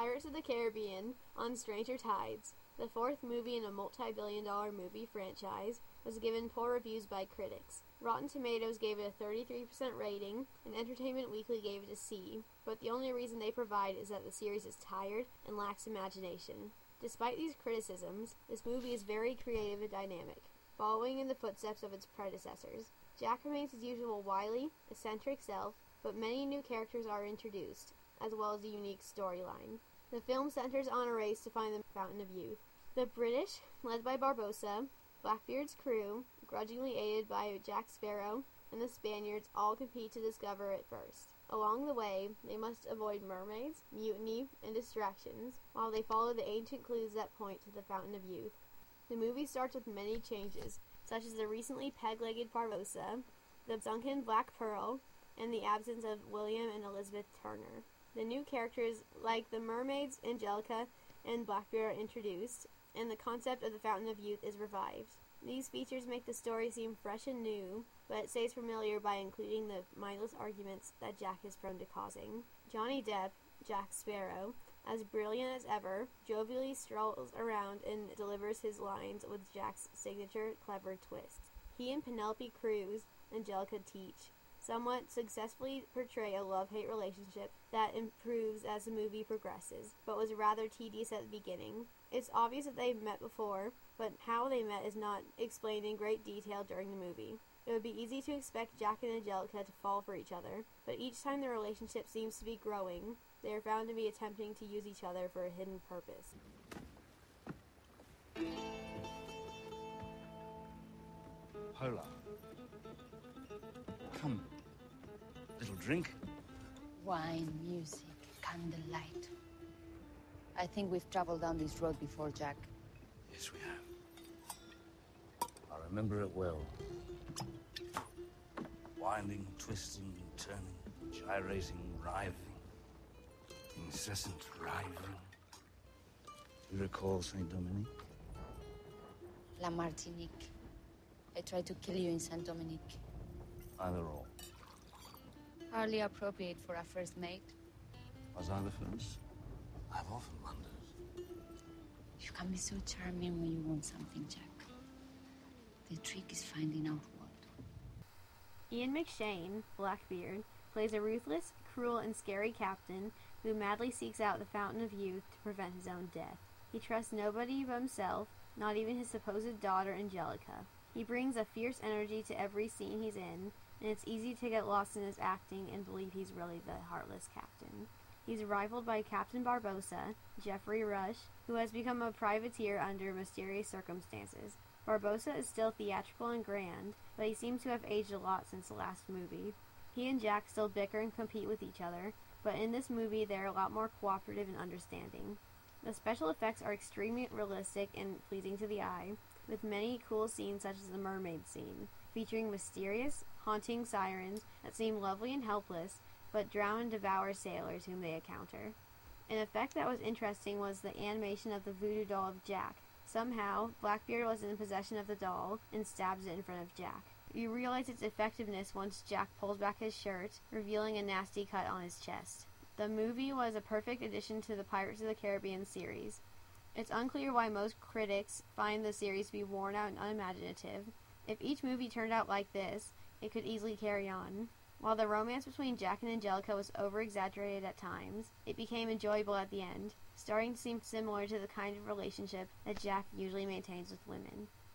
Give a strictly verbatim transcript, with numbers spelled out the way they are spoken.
Pirates of the Caribbean on Stranger Tides, the fourth movie in a multi-billion dollar movie franchise, was given poor reviews by critics. Rotten Tomatoes gave it a thirty-three percent rating, and Entertainment Weekly gave it a C, but the only reason they provide is that the series is tired and lacks imagination. Despite these criticisms, this movie is very creative and dynamic, following in the footsteps of its predecessors. Jack remains his usual wily, eccentric self, but many new characters are introduced, as well as a unique storyline. The film centers on a race to find the Fountain of Youth. The British, led by Barbossa, Blackbeard's crew, grudgingly aided by Jack Sparrow, and the Spaniards all compete to discover it first. Along the way, they must avoid mermaids, mutiny, and distractions, while they follow the ancient clues that point to the Fountain of Youth. The movie starts with many changes, such as the recently peg-legged Barbossa, the sunken Black Pearl, and the absence of William and Elizabeth Turner. The new characters, like the mermaids, Angelica, and Blackbeard, are introduced, and the concept of the Fountain of Youth is revived. These features make the story seem fresh and new, but it stays familiar by including the mindless arguments that Jack is prone to causing. Johnny Depp, Jack Sparrow, as brilliant as ever, jovially strolls around and delivers his lines with Jack's signature clever twist. He and Penelope Cruz, Angelica Teach, somewhat successfully portray a love-hate relationship that improves as the movie progresses, but was rather tedious at the beginning. It's obvious that they've met before, but how they met is not explained in great detail during the movie. It would be easy to expect Jack and Angelica to fall for each other, but each time their relationship seems to be growing, they are found to be attempting to use each other for a hidden purpose. Hola. Come. Little drink? Wine, music, candlelight. I think we've traveled down this road before, Jack. Yes, we have. I remember it well. Winding, twisting, turning, gyrating, writhing. Incessant writhing. You recall Saint Dominique? La Martinique. I tried to kill you in Saint Dominique. Either or. Hardly appropriate for a first mate. Was I the first? I've often wondered. You can be so charming when you want something, Jack. The trick is finding out what. Ian McShane, Blackbeard, plays a ruthless, cruel, and scary captain who madly seeks out the Fountain of Youth to prevent his own death. He trusts nobody but himself, not even his supposed daughter Angelica. He brings a fierce energy to every scene he's in, and it's easy to get lost in his acting and believe he's really the heartless captain. He's rivaled by Captain Barbossa, Geoffrey Rush, who has become a privateer under mysterious circumstances. Barbossa is still theatrical and grand, but he seems to have aged a lot since the last movie. He and Jack still bicker and compete with each other, but in this movie they're a lot more cooperative and understanding. The special effects are extremely realistic and pleasing to the eye, with many cool scenes such as the mermaid scene, featuring mysterious, haunting sirens that seem lovely and helpless, but drown and devour sailors whom they encounter. An effect that was interesting was the animation of the voodoo doll of Jack. Somehow, Blackbeard was in possession of the doll and stabs it in front of Jack. You realize its effectiveness once Jack pulls back his shirt, revealing a nasty cut on his chest. The movie was a perfect addition to the Pirates of the Caribbean series. It's unclear why most critics find the series to be worn out and unimaginative. If each movie turned out like this, it could easily carry on. While the romance between Jack and Angelica was over-exaggerated at times, it became enjoyable at the end, starting to seem similar to the kind of relationship that Jack usually maintains with women.